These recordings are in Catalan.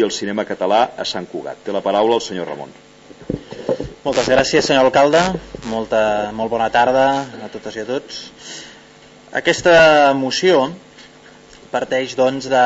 el cinema català a Sant Cugat. Té la paraula el senyor Ramon. Moltes gràcies, senyor alcalde. Molt bona tarda a totes i a tots. Aquesta moció parteix doncs de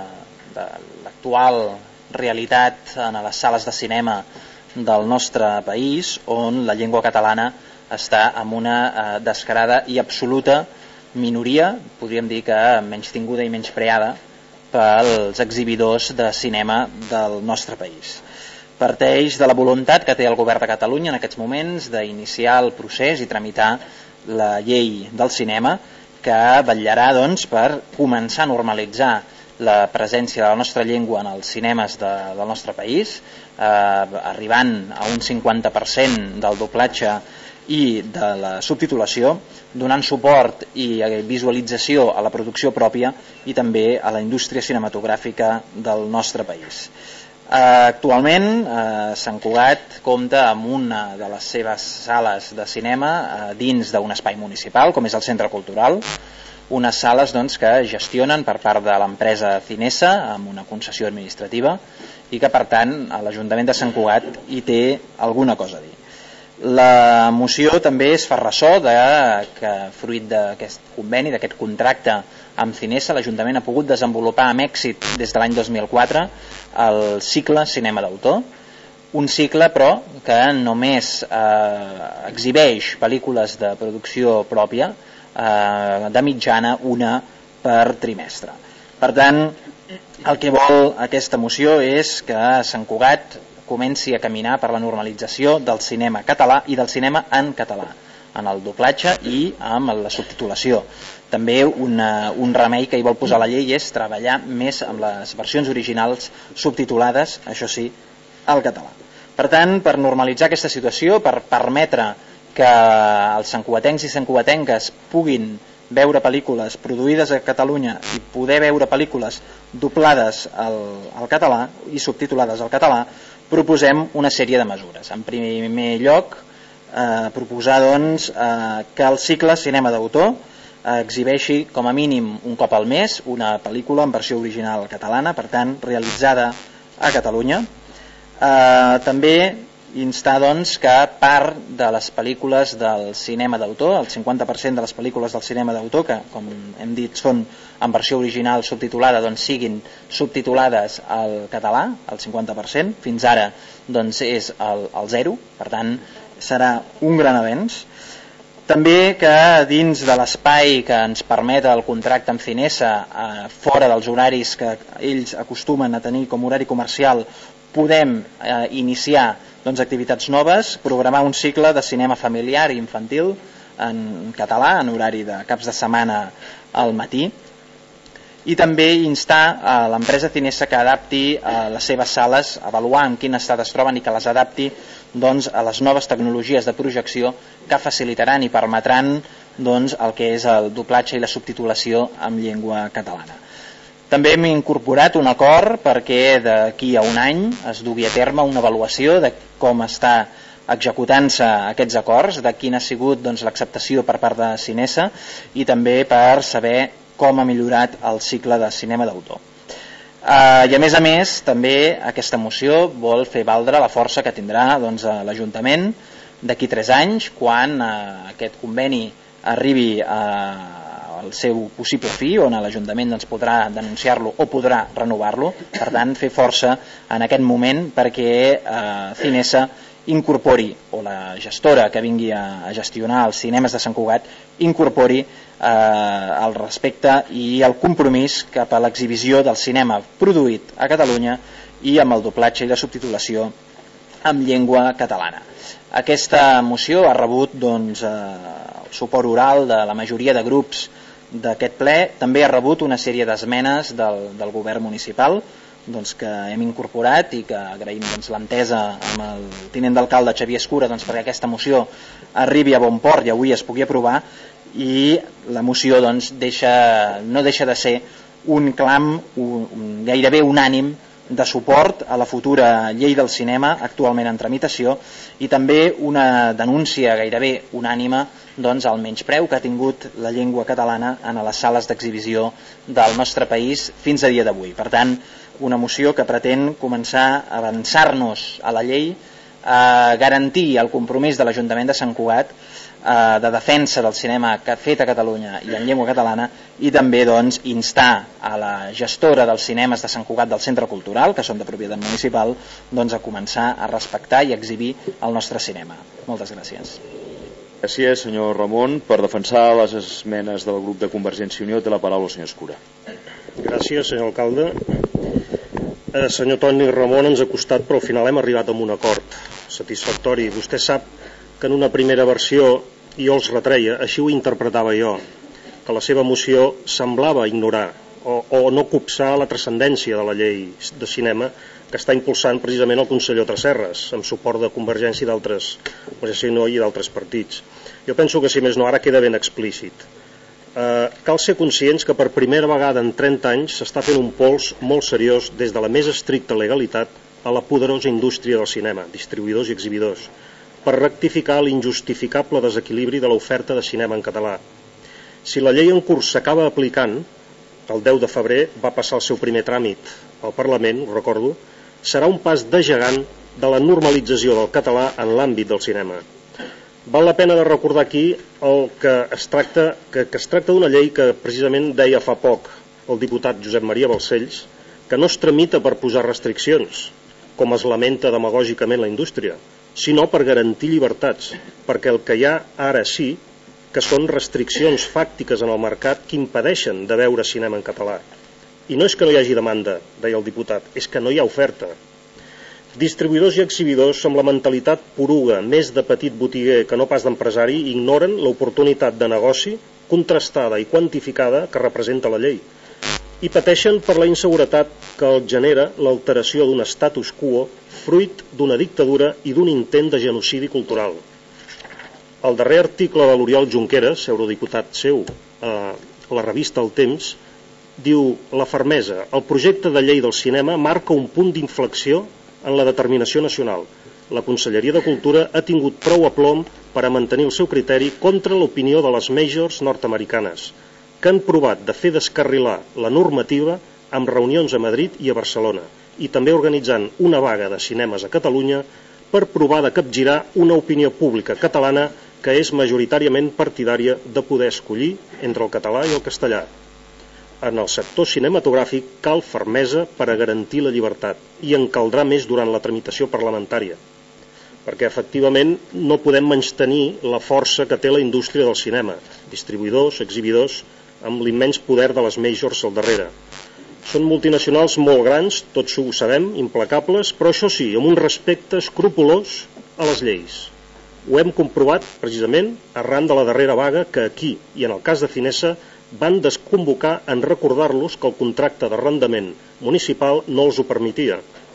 l'actual realitat en les sales de cinema del nostre país, on la llengua catalana està en una descarada i absoluta minoria, podríem dir que menystinguda i menyspreada pels exhibidors de cinema del nostre país. Parteix de la voluntat que té el govern de Catalunya en aquests moments d'iniciar el procés i tramitar la llei del cinema, que vetllarà doncs, per començar a normalitzar la presència de la nostra llengua en els cinemes del nostre país, arribant a un 50% del doblatge i de la subtitulació, donant suport i visualització a la producció pròpia i també a la indústria cinematogràfica del nostre país. Actualment Sant Cugat compta amb una de les seves sales de cinema dins d'un espai municipal com és el Centre Cultural, unes sales doncs, que gestionen per part de l'empresa Cinesa amb una concessió administrativa i que per tant l'Ajuntament de Sant Cugat hi té alguna cosa a dir. La moció també es fa ressò que fruit d'aquest conveni, d'aquest contracte amb Cinesa, l'Ajuntament ha pogut desenvolupar amb èxit des de l'any 2004 el cicle Cinema d'autor, un cicle però que només exhibeix pel·lícules de producció pròpia, de mitjana una per trimestre. Per tant, el que vol aquesta moció és que Sant Cugat comenci a caminar per la normalització del cinema català i del cinema en català, en el doblatge i amb la subtitulació. També un remei que hi vol posar la llei és treballar més amb les versions originals subtitulades, això sí, al català. Per tant, per normalitzar aquesta situació, per permetre que els santcugatencs i santcugatenques puguin veure pel·lícules produïdes a Catalunya i poder veure pel·lícules doblades al català i subtitulades al català, proposem una sèrie de mesures. En primer lloc, proposar doncs, que el cicle Cinema d'autor exhibeixi com a mínim un cop al mes una pel·lícula en versió original catalana, per tant realitzada a Catalunya. També instar doncs, que part de les pel·lícules del cinema d'autor, el 50% de les pel·lícules del cinema d'autor, que com hem dit són en versió original subtitulada, doncs siguin subtitulades al català, el 50%, fins ara doncs, és el 0%, per tant serà un gran avenç. També que dins de l'espai que ens permet el contracte amb Cinesa, fora dels horaris que ells acostumen a tenir com horari comercial, podem iniciar doncs, activitats noves, programar un cicle de cinema familiar i infantil en català, en horari de caps de setmana al matí, i també instar a l'empresa Cinesa que adapti les seves sales, avaluar en quin estat es troben i que les adapti doncs, a les noves tecnologies de projecció que facilitaran i permetran doncs, el que és el doblatge i la subtitulació en llengua catalana. També hem incorporat un acord perquè d'aquí a un any es dugui a terme una avaluació de com està executant-se aquests acords, de quina ha sigut doncs, l'acceptació per part de Cinesa i també per saber com ha millorat el cicle de cinema d'autor. I a més, també aquesta moció vol fer valdre la força que tindrà doncs, l'Ajuntament d'aquí 3 anys, quan aquest conveni arribi al seu possible fi, on l'Ajuntament doncs, podrà denunciar-lo o podrà renovar-lo. Per tant, fer força en aquest moment perquè Cinesa incorpori, o la gestora que vingui a gestionar els cinemes de Sant Cugat, incorpori el respecte i el compromís cap a l'exhibició del cinema produït a Catalunya i amb el doblatge i la subtitulació en llengua catalana. Aquesta moció ha rebut doncs, el suport oral de la majoria de grups d'aquest ple, també ha rebut una sèrie d'esmenes del govern municipal doncs, que hem incorporat i que agraïm doncs, l'entesa amb el tinent d'alcalde Xavier Escura doncs, perquè aquesta moció arribi a bon port i avui es pugui aprovar, i la moció doncs, no deixa de ser un clam gairebé unànim de suport a la futura llei del cinema actualment en tramitació i també una denúncia gairebé unànime doncs, al menyspreu que ha tingut la llengua catalana en les sales d'exhibició del nostre país fins a dia d'avui. Per tant, una moció que pretén començar a avançar-nos a la llei, a garantir el compromís de l'Ajuntament de Sant Cugat de defensa del cinema fet a Catalunya i en llengua catalana, i també doncs instar a la gestora dels cinemes de Sant Cugat del Centre Cultural, que són de propietat municipal, doncs a començar a respectar i exhibir el nostre cinema. Moltes gràcies. Gràcies, senyor Ramon. Per defensar les esmenes del grup de Convergència i Unió té la paraula el senyor Escura. Gràcies, senyor alcalde. Senyor Toni Ramon, ens ha costat, però al final hem arribat a un acord satisfactori. Vostè sap que en una primera versió, i jo els retreia, així ho interpretava jo, que la seva moció semblava ignorar o no copsar la transcendència de la llei de cinema que està impulsant precisament el conseller Tresserras, amb suport de Convergència i d'altres partits. Jo penso que, si més no, ara queda ben explícit. Cal ser conscients que per primera vegada en 30 anys s'està fent un pols molt seriós des de la més estricta legalitat a la poderosa indústria del cinema, distribuïdors i exhibidors, per rectificar l'injustificable desequilibri de l'oferta de cinema en català. Si la llei en curs s'acaba aplicant, el 10 de febrer va passar el seu primer tràmit al Parlament, ho recordo, serà un pas de gegant de la normalització del català en l'àmbit del cinema. Val la pena de recordar aquí que es tracta d'una llei que precisament deia fa poc el diputat Josep Maria Balcells, que no es tramita per posar restriccions, com es lamenta demagògicament la indústria, sinó per garantir llibertats, perquè el que hi ha ara sí que són restriccions fàctiques en el mercat que impedeixen de veure cinema en català. I no és que no hi hagi demanda, deia el diputat, és que no hi ha oferta. Distribuïdors i exhibidors amb la mentalitat poruga, més de petit botiguer que no pas d'empresari, ignoren l'oportunitat de negoci contrastada i quantificada que representa la llei i pateixen per la inseguretat que el genera l'alteració d'un status quo fruit d'una dictadura i d'un intent de genocidi cultural. El darrer article de l'Oriol Junqueras, eurodiputat seu, a la revista El Temps, diu: la fermesa, el projecte de llei del cinema marca un punt d'inflexió en la determinació nacional. La Conselleria de Cultura ha tingut prou aplom per a mantenir el seu criteri contra l'opinió de les majors nord-americanes, que han provat de fer descarrilar la normativa amb reunions a Madrid i a Barcelona, i també organitzant una vaga de cinemes a Catalunya per provar de capgirar una opinió pública catalana que és majoritàriament partidària de poder escollir entre el català i el castellà. En el sector cinematogràfic cal fermesa per a garantir la llibertat, i en caldrà més durant la tramitació parlamentària, perquè efectivament no podem menystenir la força que té la indústria del cinema, distribuïdors, exhibidors, amb l'immens poder de les majors al darrere. Són multinacionals molt grans, tots ho sabem, implacables, però això sí, amb un respecte escrupolós a les lleis. Ho hem comprovat, precisament, arran de la darrera vaga que aquí, i en el cas de Cinesa, van desconvocar en recordar-los que el contracte d'arrendament municipal no els ho permetia.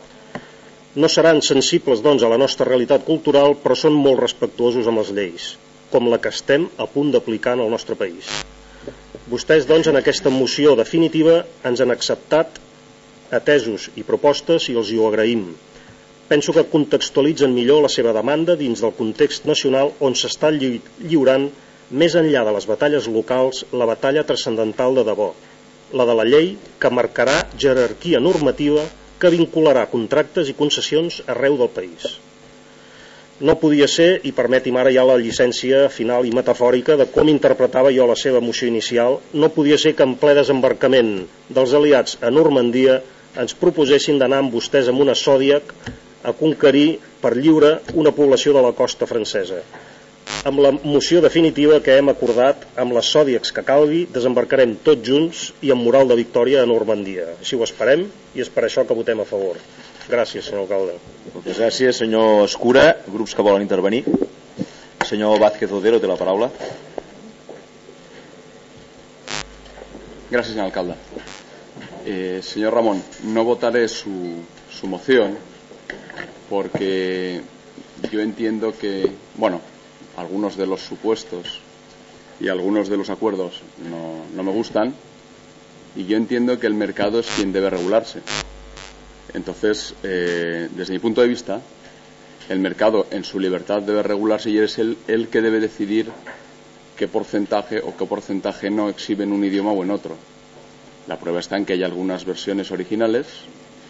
No seran sensibles, doncs, a la nostra realitat cultural, però són molt respectuosos amb les lleis, com la que estem a punt d'aplicar en el nostre país. Vostès, doncs, en aquesta moció definitiva ens han acceptat atesos i propostes i els hi ho agraïm. Penso que contextualitzen millor la seva demanda dins del context nacional on s'està lliurant, més enllà de les batalles locals, la batalla transcendental de debò, la de la llei que marcarà jerarquia normativa que vincularà contractes i concessions arreu del país. No podia ser, i permeti'm ara ja la llicència final i metafòrica de com interpretava jo la seva moció inicial, no podia ser que en ple desembarcament dels aliats a Normandia ens proposessin d'anar amb vostès amb una Zodiac a conquerir per lliure una població de la costa francesa. Amb la moció definitiva que hem acordat, amb les Zodiacs que calgui, desembarcarem tots junts i amb moral de victòria a Normandia. Així ho esperem i és per això que votem a favor. Gràcies, senyor alcalde. Moltes gràcies, senyor Escura. Grups que volen intervenir. Senyor Vázquez Odero té la paraula. Gracias, señor alcalde. Señor Ramón, no votaré su moción porque yo entiendo que, bueno, algunos de los supuestos y algunos de los acuerdos no me gustan, y yo entiendo que el mercado es quien debe regularse. Entonces, desde mi punto de vista, el mercado en su libertad debe regularse y es el que debe decidir qué porcentaje o qué porcentaje no exhibe en un idioma o en otro. La prueba está en que hay algunas versiones originales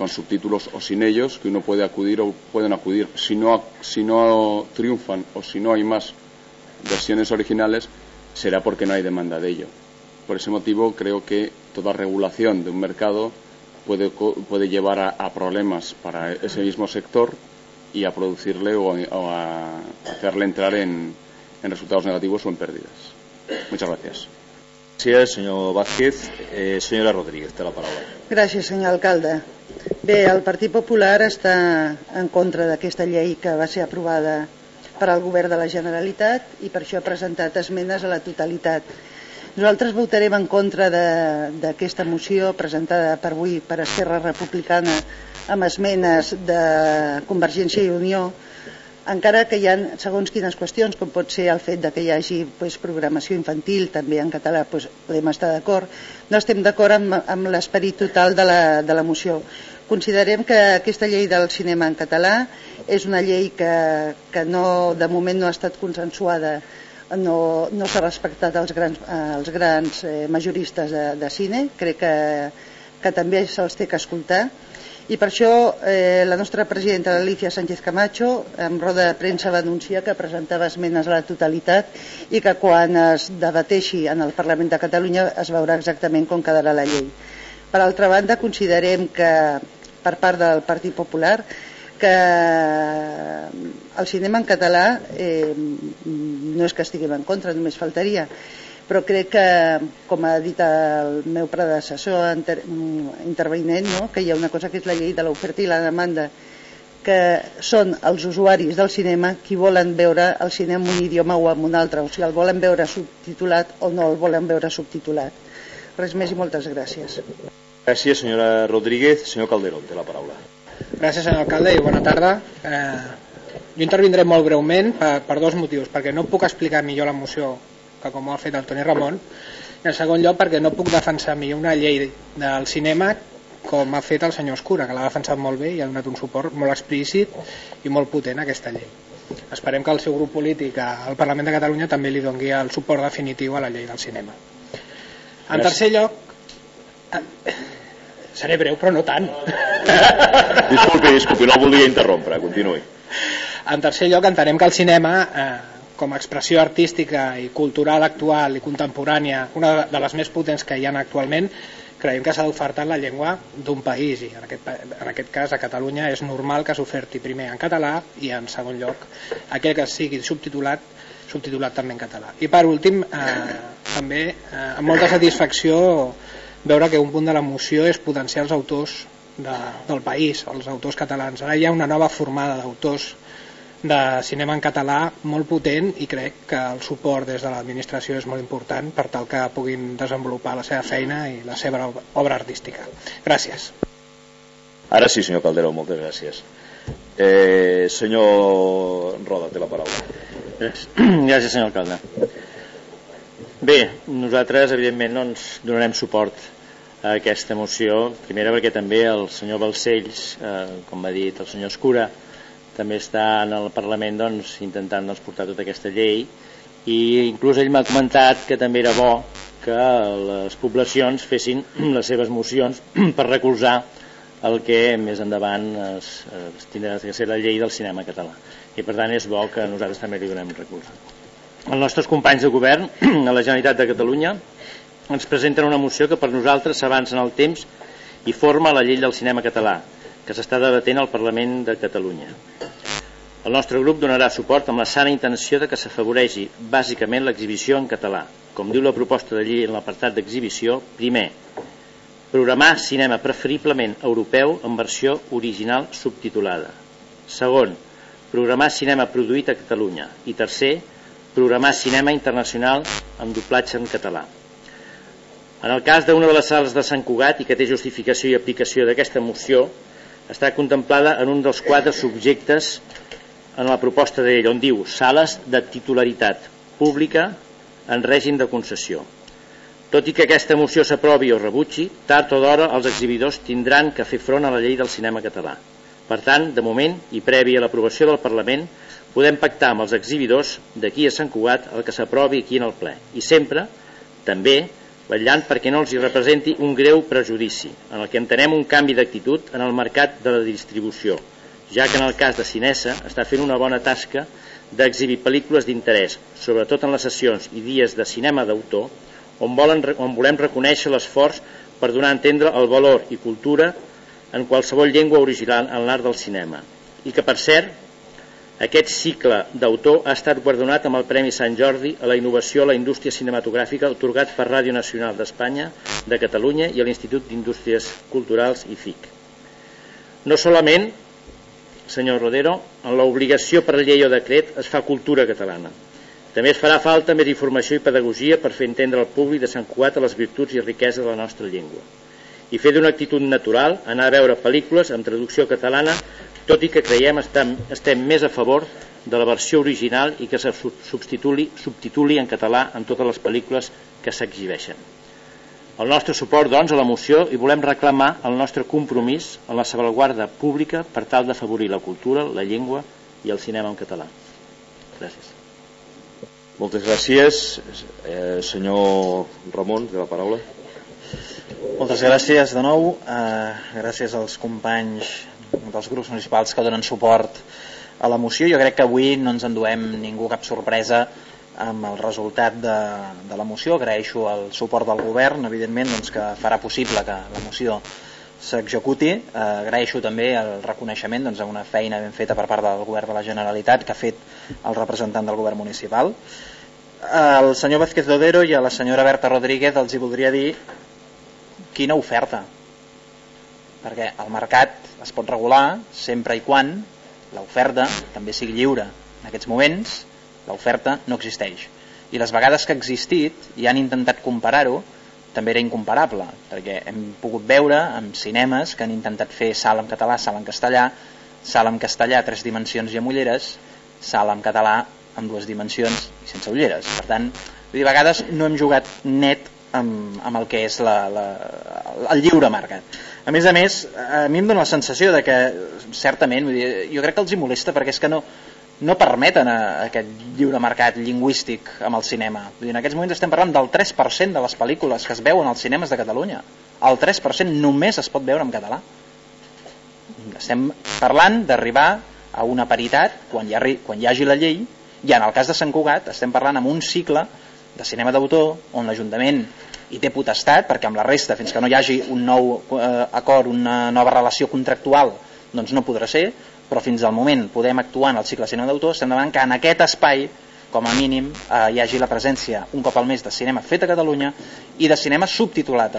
con subtítulos o sin ellos, que uno puede acudir o pueden acudir. Si no triunfan o si no hay más versiones originales, será porque no hay demanda de ello. Por ese motivo creo que toda regulación de un mercado puede llevar a problemas para ese mismo sector y a producirle o a hacerle entrar en resultados negativos o en pérdidas. Muchas gracias. Gràcies, senyor Vázquez. Senyora Rodríguez, té la paraula. Gràcies, senyor alcalde. Bé, el Partit Popular està en contra d'aquesta llei que va ser aprovada per al govern de la Generalitat i per això ha presentat esmenes a la totalitat. Nosaltres votarem en contra d'aquesta moció presentada avui per Esquerra Republicana amb esmenes de Convergència i Unió, encara que hi ha segons quines qüestions, com pot ser el fet que hi hagi programació infantil també en català, podem estar d'acord. No estem d'acord amb l'esperit total de la moció. Considerem que aquesta llei del cinema en català és una llei que de moment no ha estat consensuada, no s'ha respectat els grans majoristes de cine. Crec que també se'ls té que escoltar. I per això la nostra presidenta, Alicia Sánchez Camacho, en roda de premsa va anunciar que presentava esmenes a la totalitat i que quan es debateixi en el Parlament de Catalunya es veurà exactament com quedarà la llei. Per altra banda, considerem que per part del Partit Popular que el cinema en català no és que estiguem en contra, només faltaria, però crec que, com ha dit el meu predecessor intervenint, que hi ha una cosa que és la llei de l'oferta i la demanda, que són els usuaris del cinema qui volen veure el cinema en un idioma o en un altre, o sigui, el volen veure subtitulat o no el volen veure subtitulat. Res més i moltes gràcies. Gràcies, senyora Rodríguez. Senyor Calderón, té la paraula. Gràcies, senyor alcalde, i bona tarda. Jo intervindré molt breument per dos motius, perquè no puc explicar millor la moció que com ho ha fet el Toni Ramon, i en segon lloc perquè no puc defensar millor una llei del cinema com ha fet el senyor Escura, que l'ha defensat molt bé i ha donat un suport molt explícit i molt potent a aquesta llei. Esperem que el seu grup polític al Parlament de Catalunya també li doni el suport definitiu a la llei del cinema. En tercer lloc, seré breu però no tant. Disculpi, no el volia interrompre, continuï. En tercer lloc, entenem que el cinema com a expressió artística i cultural actual i contemporània, una de les més potents que hi ha actualment, creiem que s'ha d'ofertar en la llengua d'un país, i en aquest cas a Catalunya és normal que s'oferti primer en català i en segon lloc aquell que sigui subtitulat també en català. I per últim, també amb molta satisfacció veure que un punt de la moció és potenciar els autors del país, els autors catalans. Ara hi ha una nova formada d'autors de cinema en català molt potent i crec que el suport des de l'administració és molt important per tal que puguin desenvolupar la seva feina i la seva obra artística. Gràcies. Ara sí, senyor Calderón, moltes gràcies. Senyor Roda, té la paraula. Gràcies, senyor alcalde. Bé, nosaltres evidentment doncs, donarem suport a aquesta moció, primera perquè també el senyor Balcells, com va dir el senyor Escura, també està en el Parlament doncs, intentant portar tota aquesta llei, i inclús ell m'ha comentat que també era bo que les poblacions fessin les seves mocions per recolzar el que més endavant tindrà que ser la llei del cinema català, i per tant és bo que nosaltres també li donem recolzar. Els nostres companys de govern a la Generalitat de Catalunya ens presenten una moció que per nosaltres s'avança en el temps i forma la llei del cinema català, que s'està debatent al Parlament de Catalunya. El nostre grup donarà suport amb la sana intenció de que s'afavoreixi bàsicament l'exhibició en català. Com diu la proposta de llei en l'apartat d'exhibició, primer, programar cinema preferiblement europeu en versió original subtitulada. Segon, programar cinema produït a Catalunya. I tercer, programar cinema internacional amb doblatge en català. En el cas d'una de les sales de Sant Cugat, i que té justificació i aplicació d'aquesta moció, està contemplada en un dels 4 subjectes en la proposta d'ell, on diu sales de titularitat pública en règim de concessió. Tot i que aquesta moció s'aprovi o rebutgi, tard o d'hora els exhibidors tindran que fer front a la llei del cinema català. Per tant, de moment, i previ a l'aprovació del Parlament, podem pactar amb els exhibidors d'aquí a Sant Cugat el que s'aprovi aquí en el ple. I sempre, també, vetllant perquè no els hi representi un greu prejudici, en el que entenem un canvi d'actitud en el mercat de la distribució, ja que en el cas de Cinesa està fent una bona tasca d'exhibir pel·lícules d'interès, sobretot en les sessions i dies de cinema d'autor, on volem reconèixer l'esforç per donar a entendre el valor i cultura en qualsevol llengua original en l'art del cinema. I que, per cert, aquest cicle d'autor ha estat guardonat amb el Premi Sant Jordi a la innovació a la indústria cinematogràfica atorgat per Ràdio Nacional d'Espanya, de Catalunya i a l'Institut d'Indústries Culturals IFIC. No solament, senyor Rodero, en l'obligació per llei o decret es fa cultura catalana. També es farà falta més informació i pedagogia per fer entendre al públic de Sant Cugat les virtuts i riquesa de la nostra llengua. I fer d'una actitud natural anar a veure pel·lícules amb traducció catalana, tot i que creiem estem més a favor de la versió original i que se subtituli en català en totes les pel·lícules que s'exhibeixen. El nostre suport, doncs, a la moció, i volem reclamar el nostre compromís en la salvaguarda pública per tal d'afavorir la cultura, la llengua i el cinema en català. Gràcies. Moltes gràcies. Senyor Ramon, de la paraula. Moltes gràcies de nou. Gràcies als companys dels grups municipals que donen suport a la moció. Jo crec que avui no ens enduem ningú cap sorpresa amb el resultat de la moció. Agraeixo el suport del govern, evidentment, doncs, que farà possible que la moció s'executi. Agraeixo també el reconeixement, doncs, a una feina ben feta per part del govern de la Generalitat que ha fet el representant del govern municipal. Al senyor Vázquez Dodero i a la senyora Berta Rodríguez els hi voldria dir quina oferta, perquè el mercat es pot regular sempre i quan l'oferta també sigui lliure. En aquests moments l'oferta no existeix i les vegades que ha existit i han intentat comparar-ho també era incomparable, perquè hem pogut veure en cinemes que han intentat fer sala en català, sala en castellà, sala en castellà 3 dimensions i amb ulleres, sala en català amb 2 dimensions i sense ulleres. Per tant, a vegades no hem jugat net amb el que és el lliure mercat. A més, a mi em dóna la sensació de que certament, jo crec que els hi molesta perquè és que no permeten aquest lliure mercat lingüístic amb el cinema. En aquests moments estem parlant del 3% de les pel·lícules que es veuen als cinemes de Catalunya. El 3% només es pot veure en català. Estem parlant d'arribar a una paritat quan hi hagi la llei, i en el cas de Sant Cugat estem parlant amb un cicle de cinema d'autor on l'Ajuntament hi té potestat, perquè amb la resta, fins que no hi hagi un nou acord, una nova relació contractual, doncs no podrà ser, però fins al moment podem actuar en el cicle de cinema d'autor. Estem demanant que en aquest espai, com a mínim, hi hagi la presència un cop al mes de cinema fet a Catalunya i de cinema subtitulat.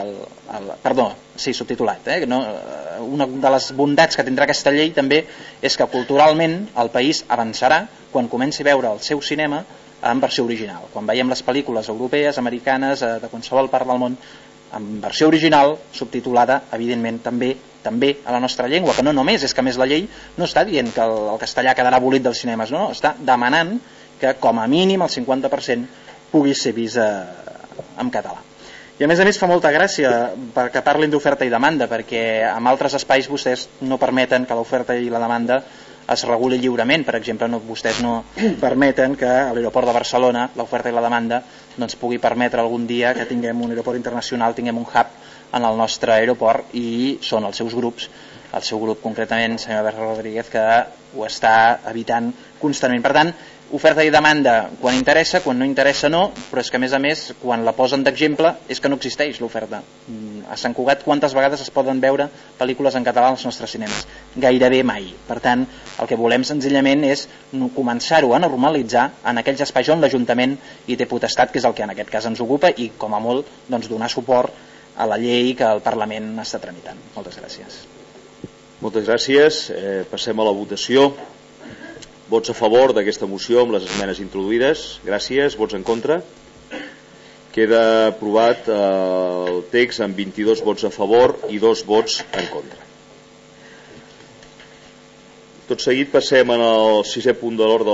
Subtitulat. Una de les bondats que tindrà aquesta llei també és que culturalment el país avançarà quan comenci a veure el seu cinema en versió original. Quan veiem les pel·lícules europees, americanes, de qualsevol part del món, en versió original, subtitulada, evidentment, també a la nostra llengua, que no només és que més la llei no està dient que el castellà quedarà abolit dels cinemes, no, està demanant que com a mínim el 50% pugui ser vist en català. I a més fa molta gràcia que parlin d'oferta i demanda, perquè en altres espais vostès no permeten que l'oferta i la demanda es reguli lliurement. Per exemple, vostès no permeten que a l'aeroport de Barcelona l'oferta i la demanda doncs, pugui permetre algun dia que tinguem un aeroport internacional, tinguem un hub en el nostre aeroport, i són els seus grups, el seu grup concretament, senyora Berta Rodríguez, que ho està evitant constantment. Per tant, oferta i demanda quan interessa, quan no interessa no, però és que a més quan la posen d'exemple és que no existeix l'oferta. A Sant Cugat quantes vegades es poden veure pel·lícules en català als nostres cinemes? Gairebé mai. Per tant, el que volem senzillament és començar-ho a normalitzar en aquells espais on l'Ajuntament hi té potestat, que és el que en aquest cas ens ocupa, i com a molt doncs, donar suport a la llei que el Parlament està tramitant. Moltes gràcies. Moltes gràcies. Passem a la votació. Vots a favor d'aquesta moció amb les esmenes introduïdes. Gràcies. Vots en contra. Queda aprovat el text amb 22 vots a favor i 2 vots en contra. Tot seguit passem al 6è punt de l'ordre